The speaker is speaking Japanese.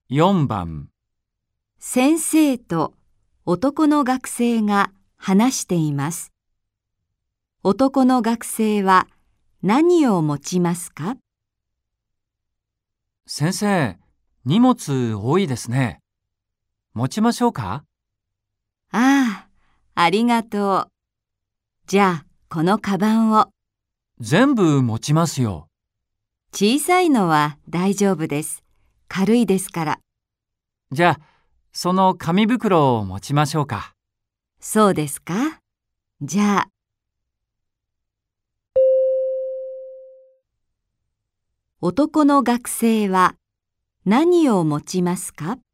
4番、 先生と男の学生が話しています。男の学生は何を持ちますか？ 先生、荷物多いですね。持ちましょうか？ ああ、ありがとう。じゃあ、このカバンを。 全部持ちますよ。 小さいのは大丈夫です。軽いですから。 じゃあ、その紙袋を持ちましょうか。 そうですか？じゃあ、男の学生は何を持ちますか？